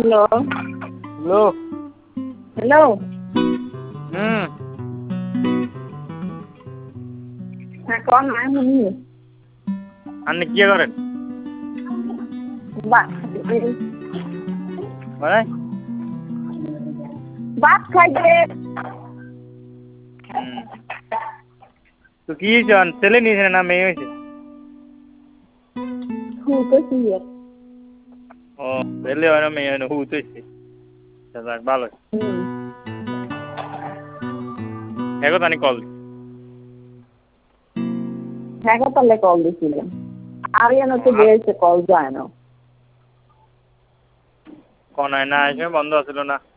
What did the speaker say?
hello hello hello হ্যাঁ কন না শুনি আপনি কি করেন মানে ভাত খাইতে তো কি চান ছেলে নিয়েছে না মেয়ে হয়েছে শুইতেছি ও ছেলে হয় না মেয়ে হয় না হুতেছে যাক ভালো এখন তানি কল হ্যাঁ তাহলে কল দিছিলাম আরিয়ান তো দিয়েছে কল যায় না কোন হয় না এসে বন্ধ আছিল না